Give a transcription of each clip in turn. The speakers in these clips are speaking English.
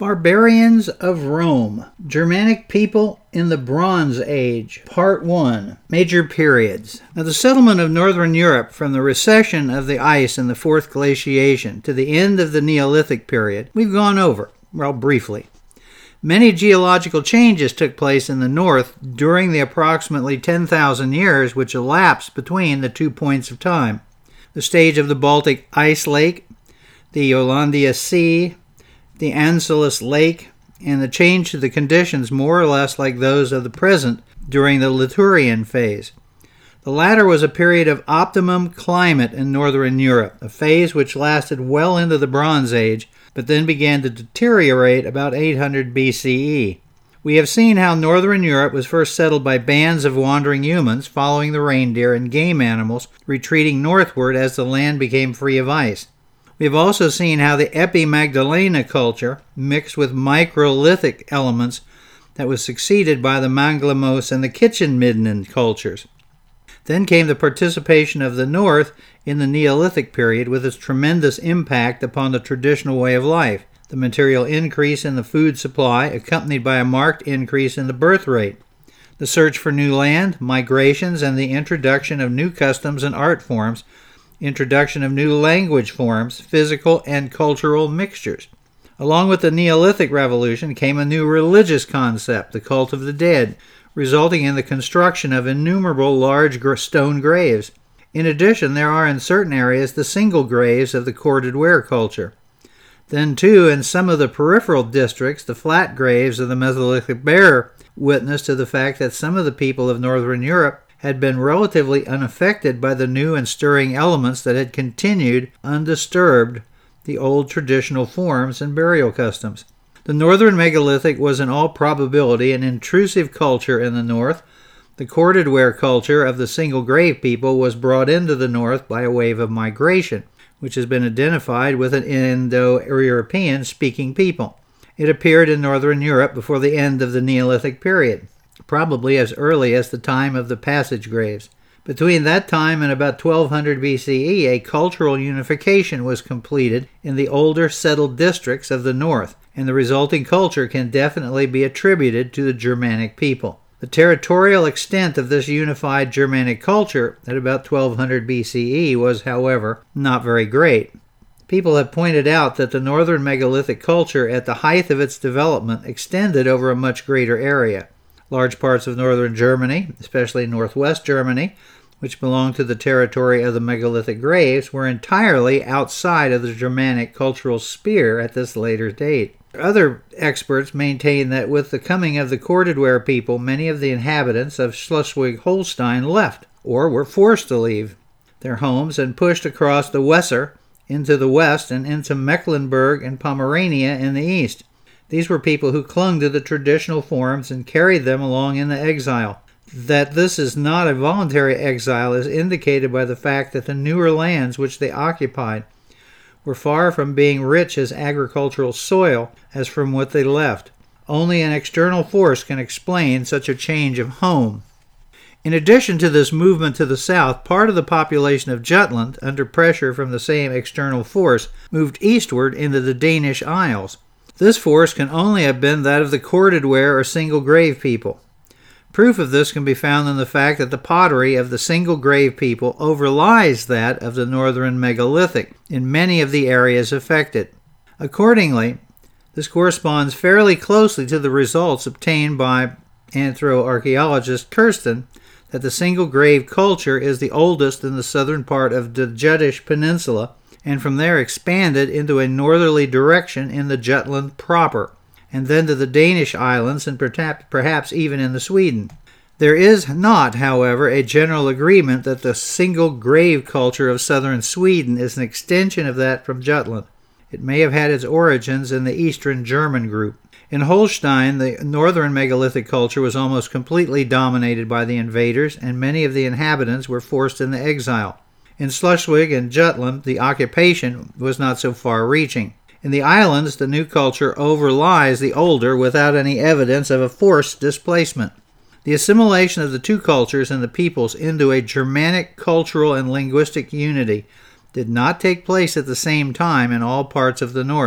Barbarians of Rome, Germanic People in the Bronze Age, Part 1, Major Periods. Now, the settlement of northern Europe from the recession of the ice in the Fourth Glaciation to the end of the Neolithic period, we've gone over, well, briefly. Many geological changes took place in the north during the approximately 10,000 years which elapsed between the 2 points of time. The stage of the Baltic Ice Lake, the Yollandia Sea, the Ancellus Lake, and the change to the conditions more or less like those of the present during the Liturian phase. The latter was a period of optimum climate in northern Europe, a phase which lasted well into the Bronze Age, but then began to deteriorate about 800 BCE. We have seen how northern Europe was first settled by bands of wandering humans following the reindeer and game animals, retreating northward as the land became free of ice. We have also seen how the Epi-Magdalena culture mixed with microlithic elements that was succeeded by the Manglemos and the Kitchen-Midden cultures. Then came the participation of the North in the Neolithic period with its tremendous impact upon the traditional way of life, the material increase in the food supply accompanied by a marked increase in the birth rate, the search for new land, migrations, and the introduction of new customs and art forms, introduction of new language forms, physical and cultural mixtures. Along with the Neolithic Revolution came a new religious concept, the cult of the dead, resulting in the construction of innumerable large stone graves. In addition, there are in certain areas the single graves of the corded ware culture. Then, too, in some of the peripheral districts, the flat graves of the Mesolithic bear witness to the fact that some of the people of northern Europe had been relatively unaffected by the new and stirring elements that had continued undisturbed the old traditional forms and burial customs. The northern megalithic was in all probability an intrusive culture in the north. The corded ware culture of the single grave people was brought into the north by a wave of migration, which has been identified with an Indo-European speaking people. It appeared in northern Europe before the end of the Neolithic period, probably as early as the time of the passage graves. Between that time and about 1200 BCE, a cultural unification was completed in the older settled districts of the north, and the resulting culture can definitely be attributed to the Germanic people. The territorial extent of this unified Germanic culture at about 1200 BCE was, however, not very great. People have pointed out that the northern megalithic culture at the height of its development extended over a much greater area. Large parts of northern Germany, especially northwest Germany, which belonged to the territory of the megalithic graves, were entirely outside of the Germanic cultural sphere at this later date. Other experts maintain that with the coming of the corded ware people, many of the inhabitants of Schleswig-Holstein left, or were forced to leave their homes and pushed across the Weser into the west and into Mecklenburg and Pomerania in the east. These were people who clung to the traditional forms and carried them along in the exile. That this is not a voluntary exile is indicated by the fact that the newer lands which they occupied were far from being rich as agricultural soil as from what they left. Only an external force can explain such a change of home. In addition to this movement to the south, part of the population of Jutland, under pressure from the same external force, moved eastward into the Danish Isles. This force can only have been that of the corded ware or single grave people. Proof of this can be found in the fact that the pottery of the single grave people overlies that of the northern megalithic in many of the areas affected. Accordingly, this corresponds fairly closely to the results obtained by anthroarchaeologist Kirsten that the single grave culture is the oldest in the southern part of the Juttish Peninsula, and from there expanded into a northerly direction in the Jutland proper, and then to the Danish islands and perhaps even into Sweden. There is not, however, a general agreement that the single grave culture of southern Sweden is an extension of that from Jutland. It may have had its origins in the Eastern German group. In Holstein, the northern megalithic culture was almost completely dominated by the invaders, and many of the inhabitants were forced into exile. In Schleswig and Jutland, the occupation was not so far-reaching. In the islands, the new culture overlies the older without any evidence of a forced displacement. The assimilation of the two cultures and the peoples into a Germanic cultural and linguistic unity did not take place at the same time in all parts of the north.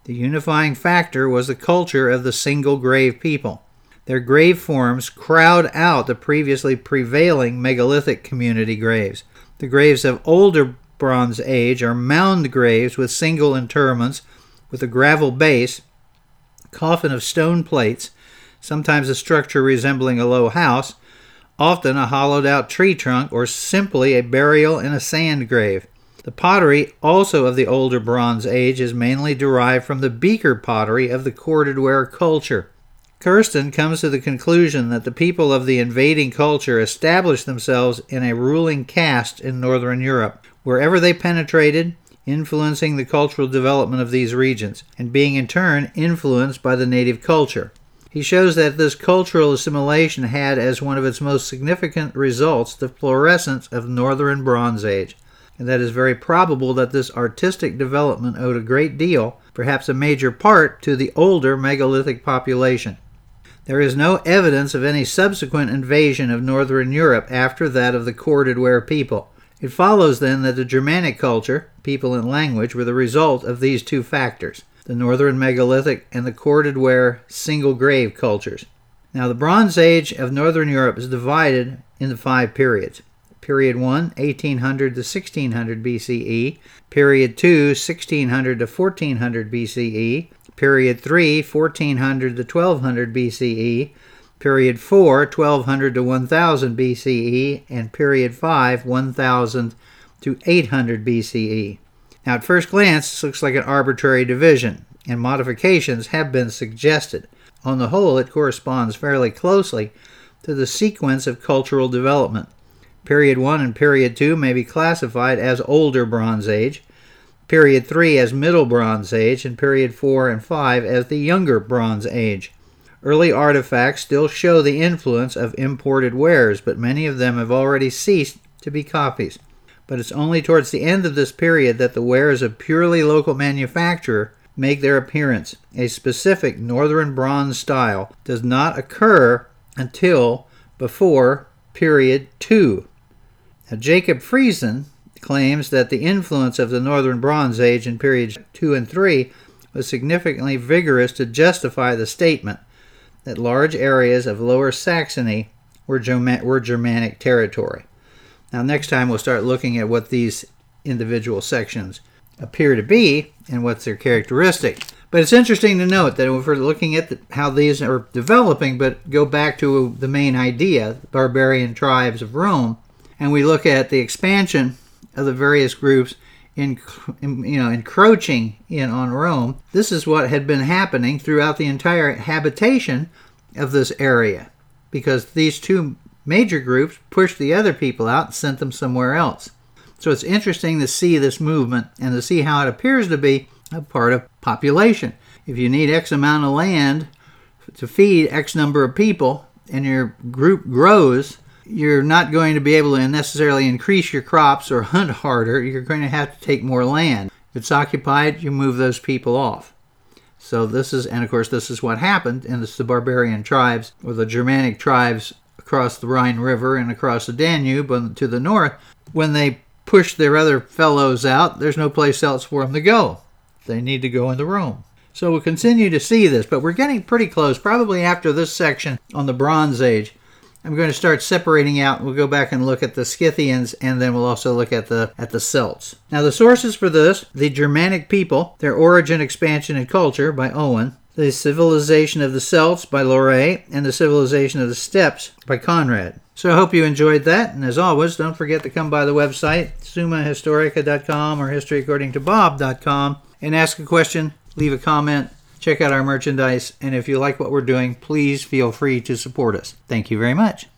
The unifying factor was the culture of the single grave people. Their grave forms crowd out the previously prevailing megalithic community graves. The graves of older Bronze Age are mound graves with single interments with a gravel base, coffin of stone plates, sometimes a structure resembling a low house, often a hollowed-out tree trunk, or simply a burial in a sand grave. The pottery, also of the older Bronze Age, is mainly derived from the beaker pottery of the corded ware culture. Kirsten comes to the conclusion that the people of the invading culture established themselves in a ruling caste in Northern Europe, wherever they penetrated, influencing the cultural development of these regions, and being in turn influenced by the native culture. He shows that this cultural assimilation had as one of its most significant results the florescence of Northern Bronze Age, and that it is very probable that this artistic development owed a great deal, perhaps a major part, to the older megalithic population. There is no evidence of any subsequent invasion of Northern Europe after that of the corded ware people. It follows then that the Germanic culture, people and language, were the result of these two factors, the Northern megalithic and the corded ware single grave cultures. Now the Bronze Age of Northern Europe is divided into 5 periods. Period 1, 1800 to 1600 BCE. Period 2, 1600 to 1400 BCE. Period 3, 1400 to 1200 BCE. Period 4, 1200 to 1000 BCE. And Period 5, 1000 to 800 BCE. Now at first glance, this looks like an arbitrary division, and modifications have been suggested. On the whole, it corresponds fairly closely to the sequence of cultural development. Period 1 and Period 2 may be classified as Older Bronze Age, Period 3 as Middle Bronze Age, and Period 4 and 5 as the Younger Bronze Age. Early artifacts still show the influence of imported wares, but many of them have already ceased to be copies. But it's only towards the end of this period that the wares of purely local manufacture make their appearance. A specific Northern Bronze style does not occur until before Period 2. Now, Jacob Friesen claims that the influence of the Northern Bronze Age in periods 2 and 3 was significantly vigorous to justify the statement that large areas of Lower Saxony were Germanic territory. Now, next time we'll start looking at what these individual sections appear to be and what's their characteristic. But it's interesting to note that if we're looking at how these are developing, but go back to the main idea, the barbarian tribes of Rome, and we look at the expansion of the various groups encroaching in on Rome, this is what had been happening throughout the entire habitation of this area, because these two major groups pushed the other people out and sent them somewhere else. So it's interesting to see this movement and to see how it appears to be a part of population. If you need X amount of land to feed X number of people and your group grows, you're not going to be able to necessarily increase your crops or hunt harder. You're going to have to take more land. If it's occupied, you move those people off. So this is what happened in the barbarian tribes, or the Germanic tribes across the Rhine River and across the Danube to the north. When they push their other fellows out, there's no place else for them to go. They need to go into Rome. So we'll continue to see this, but we're getting pretty close. Probably after this section on the Bronze Age, I'm going to start separating out. We'll go back and look at the Scythians, and then we'll also look at the Celts. Now, the sources for this: the Germanic people, their origin, expansion, and culture by Owen; the civilization of the Celts by Loret; and the civilization of the steppes by Conrad. So I hope you enjoyed that, and as always, don't forget to come by the website, summahistorica.com or historyaccord2bob.com, and ask a question, leave a comment, check out our merchandise, and if you like what we're doing, please feel free to support us. Thank you very much.